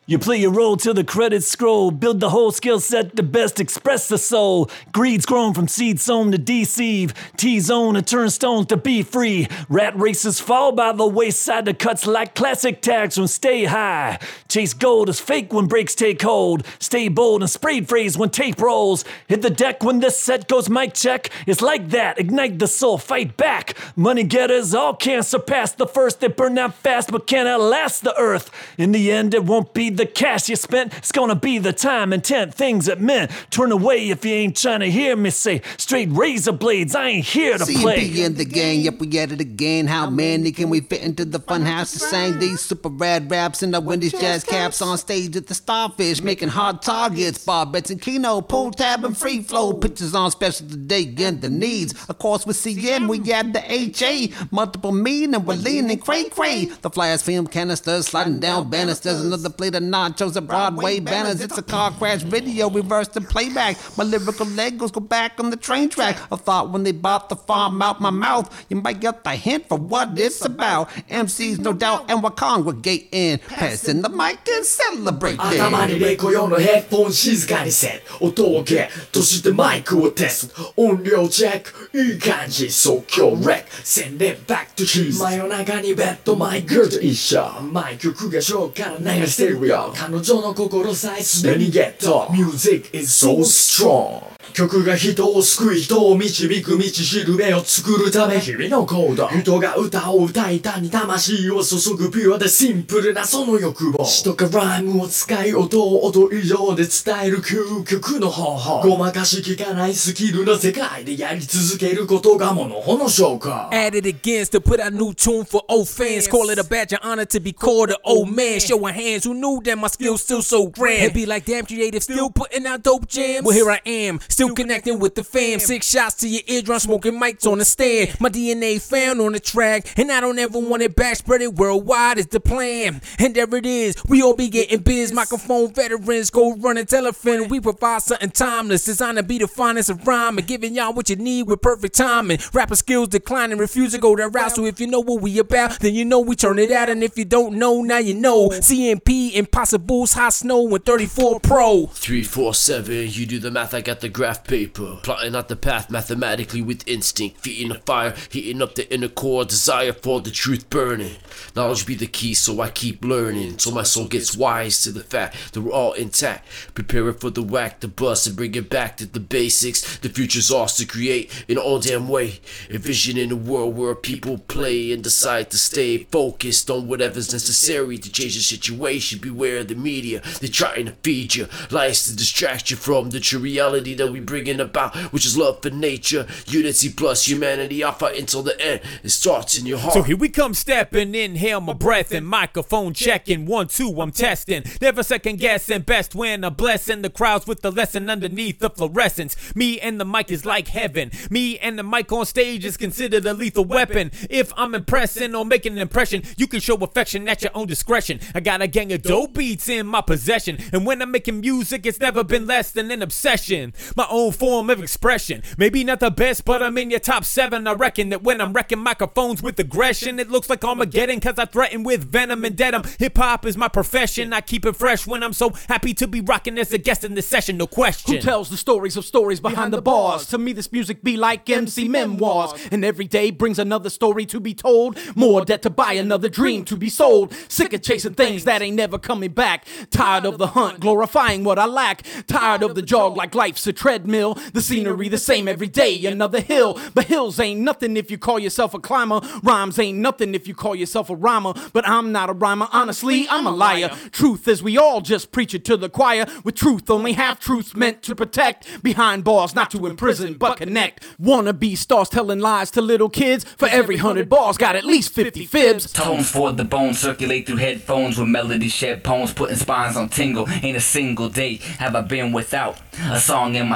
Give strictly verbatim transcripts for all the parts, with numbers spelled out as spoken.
You play your role till the credits scroll. Build the whole skill set to best express the soul. Greed's grown from seed sown to deceive. T-zone to turnstones to be free. Rat races fall by the wayside to cuts like classic tags from stay high. Chase gold is fake when breaks take hold. Stay bold and sprayed phrase when tape rolls. Hit the deck when this set goes mic check. It's like that, ignite the soul, fight back. Money getters all can't surpass the first. They burn out fast but can't outlast the earth. In the end it won't be the cash you spent, it's gonna be the time, intent, things it meant. Turn away if you ain't trying to hear me say straight razor blades, I ain't here to play. C M P in the gang, yep, we at it again. How many can we fit into the fun house to sing these super rad raps in the Wendy's jazz caps on stage at the Starfish, making hard targets, bar bets and keno, pull tab and free flow, pictures on special today, get the needs. Of course with C M we add the H A, multiple mean and we're leaning cray cray. The flyers, film canisters, sliding down banisters, another plate of nachos and Broadway banners. It's a car crash video, reverse the playback. My lyrical Legos go back on the train track. I thought when they bought the farm out my mouth, you might get the hint for what it's about. M Cs no doubt and we're congregating, passing the mic and celebrating. 頭にレコ用のヘッドフォン静かにセット、音をゲットしてマイクをテスト、音量チェック、いい感じ即興レック、send it back to cheese。真夜中にベッドマイクと一緒、マイクがショーから流してるよ。彼女の心さえすでにゲット。 Music is so strong。曲が人を救い人を導く道しるべを作るため日々の行動。人が歌を歌いたに魂を注ぐピュアでシンプルなその欲望。詩とかライムを使い音を音以上で伝える究極の方法。ごまかし聞かないスキルの世界でやり続けることがモノホの証拠。 At it again to put out new tune for old fans. Call it a badge of honor to be called an old man. Showing hands who knew that my skills still so grand. It be like damn creative still putting out dope jams. Well here I am, still connecting with the fam. Six shots to your eardrum, smoking mics on the stand. My D N A found on the track, and I don't ever want it back. Spread it worldwide is the plan. And there it is, we all be getting biz. Microphone veterans, go run and tell a friend. We provide something timeless, designed to be the finest of rhyme and giving y'all what you need with perfect timing. Rapper skills declining, refuse to go that route. So if you know what we about, then you know we turn it out. And if you don't know, now you know. C M P, Impossible's Hot Snow and thirty-four Pro. three four seven, you do the math, I got the graph paper. Plotting out the path mathematically with instinct. Feeding the fire, heating up the inner core. Desire for the truth burning. Knowledge be the key, so I keep learning. So my soul gets wise to the fact that we're all intact. Preparing for the whack, the bust, and bring it back to the basics. The future's ours to create in all damn way. Envisioning a world where people play and decide to stay focused on whatever's necessary to change the situation. Beware of the media, they're trying to feed you lies to distract you from the true reality that we bringing about, which is love for nature, unity plus humanity. I'll fight until the end. It starts in your heart. So here we come stepping, inhale my breath and microphone checking. One, two, I'm testing. Never second guessing, best when I'm blessing the crowds with the lesson underneath the fluorescence. Me and the mic is like heaven. Me and the mic on stage is considered a lethal weapon. If I'm impressing or making an impression, you can show affection at your own discretion. I got a gang of dope beats in my possession, and when I'm making music, it's never been less than an obsession. My own form of expression, maybe not the best, but I'm in your top seven. I reckon that when I'm wrecking microphones with aggression, it looks like Armageddon, cause I threaten with venom and denim. Hip-hop is my profession, I keep it fresh when I'm so happy to be rocking as a guest in this session, no question. Who tells the stories of stories behind, behind the bars? To me this music be like M C memoirs, and every day brings another story to be told. More debt to buy another dream to be sold. Sick of chasing things that ain't never coming back. Tired of the hunt, glorifying what I lack. Tired of the jog like life's a treadmill. The scenery the same every day, another hill. But hills ain't nothing if you call yourself a climber. Rhymes ain't nothing if you call yourself a rhymer. But I'm not a rhymer, honestly, I'm a liar. Truth is we all just preach it to the choir. With truth, only half truths meant to protect. Behind bars, not to imprison, but connect. Wannabe stars telling lies to little kids. For every hundred bars, got at least fifty fibs. Tones for the bones circulate through headphones with melody shed poems, putting spines on tingle. Ain't a single day have I been without a song in my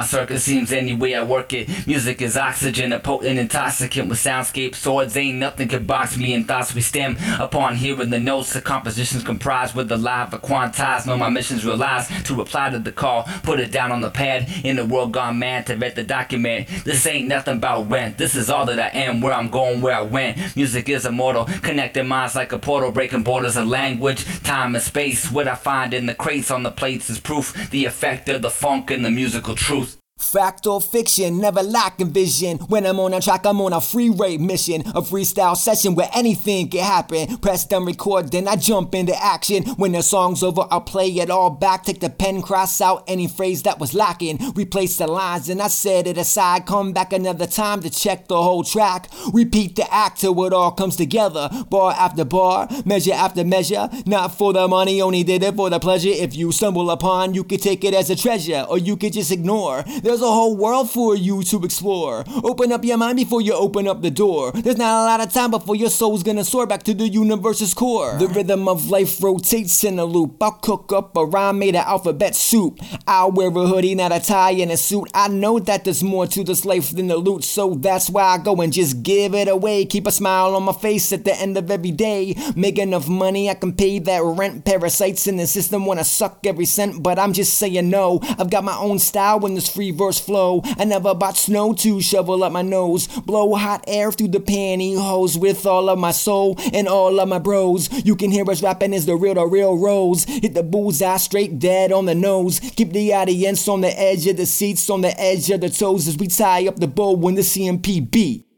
circuit seems any way I work it. Music is oxygen, a potent intoxicant with soundscape swords. Ain't nothing can box me in thoughts we stem upon hearing the notes. The compositions comprised with the live or quantized. Know my mission's realized to reply to the call. Put it down on the pad in the world gone mad to read the document. This ain't nothing about rent. This is all that I am, where I'm going, where I went. Music is immortal, connecting minds like a portal, breaking borders of language, time and space. What I find in the crates on the plates is proof, the effect of the funk and the musical truth. Fact or fiction, never lacking vision. When I'm on a track, I'm on a free rate mission. A freestyle session where anything can happen. Press then record, then I jump into action. When the song's over, I'll play it all back. Take the pen, cross out any phrase that was lacking. Replace the lines and I set it aside. Come back another time to check the whole track. Repeat the act till it all comes together. Bar after bar, measure after measure. Not for the money, only did it for the pleasure. If you stumble upon, you could take it as a treasure, or you could just ignore. There's a whole world for you to explore. Open up your mind before you open up the door. There's not a lot of time before your soul's gonna soar back to the universe's core. The rhythm of life rotates in a loop. I'll cook up a rhyme made of alphabet soup. I'll wear a hoodie, not a tie and a suit. I know that there's more to this life than the loot, so that's why I go and just give it away. Keep a smile on my face at the end of every day. Make enough money, I can pay that rent. Parasites in the system wanna suck every cent, but I'm just saying no. I've got my own style when this free verse flow. I never bought snow to shovel up my nose. Blow hot air through the pantyhose with all of my soul and all of my bros. You can hear us rapping is the real, the real rose. Hit the bullseye straight dead on the nose. Keep the audience on the edge of the seats, on the edge of the toes as we tie up the bow when the C M P beat.